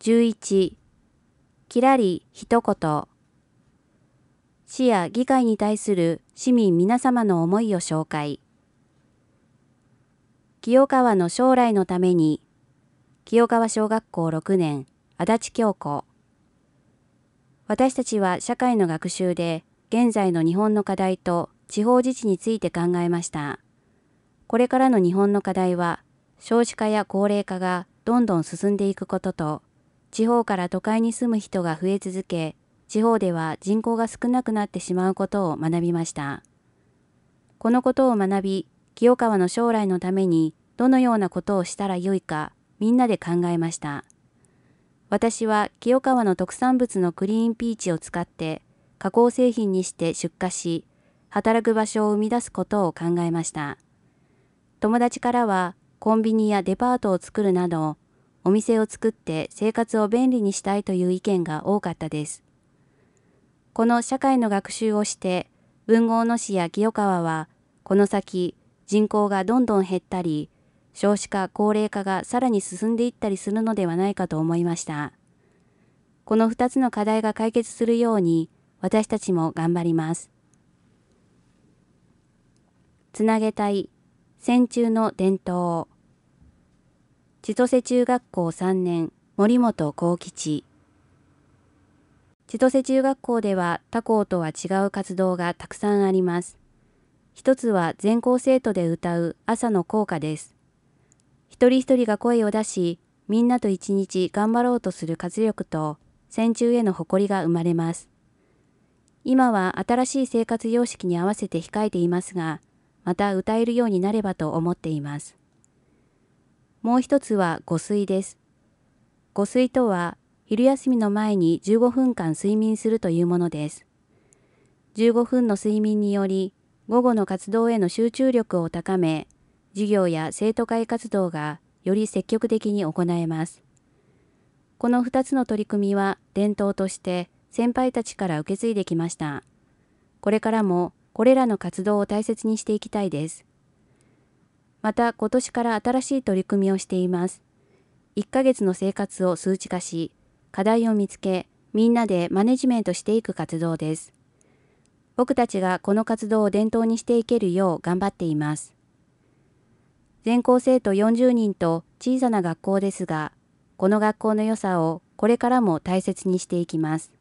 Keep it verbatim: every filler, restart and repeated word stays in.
じゅういち、きらり一言。市や議会に対する市民皆様の思いを紹介。清川の将来のために、清川小学校ろくねん、足立京子。私たちは社会の学習で、現在の日本の課題と地方自治について考えました。これからの日本の課題は、少子化や高齢化がどんどん進んでいくことと、地方から都会に住む人が増え続け、地方では人口が少なくなってしまうことを学びました。このことを学び、清川の将来のためにどのようなことをしたらよいか、みんなで考えました。私は清川の特産物のクリーンピーチを使って加工製品にして出荷し、働く場所を生み出すことを考えました。友達からはコンビニやデパートを作るなど、お店を作って生活を便利にしたいという意見が多かったです。この社会の学習をして、豊後野市や清川は、この先人口がどんどん減ったり、少子化・高齢化がさらに進んでいったりするのではないかと思いました。このふたつの課題が解決するように、私たちも頑張ります。つなげたい、戦中の伝統。千歳中学校さんねん、森本幸吉。千歳中学校では他校とは違う活動がたくさんあります。一つは全校生徒で歌う朝の校歌です。一人一人が声を出し、みんなと一日頑張ろうとする活力と戦中への誇りが生まれます。今は新しい生活様式に合わせて控えていますが、また歌えるようになればと思っています。もう一つは午睡です。午睡とは、昼休みの前にじゅうごふんかん睡眠するというものです。じゅうごふんの睡眠により、午後の活動への集中力を高め、授業や生徒会活動がより積極的に行えます。このふたつの取り組みは伝統として先輩たちから受け継いできました。これからもこれらの活動を大切にしていきたいです。また今年から新しい取り組みをしています。いっかげつの生活を数値化し、課題を見つけ、みんなでマネジメントしていく活動です。僕たちがこの活動を伝統にしていけるよう頑張っています。全校生徒よんじゅうにんと小さな学校ですが、この学校の良さをこれからも大切にしていきます。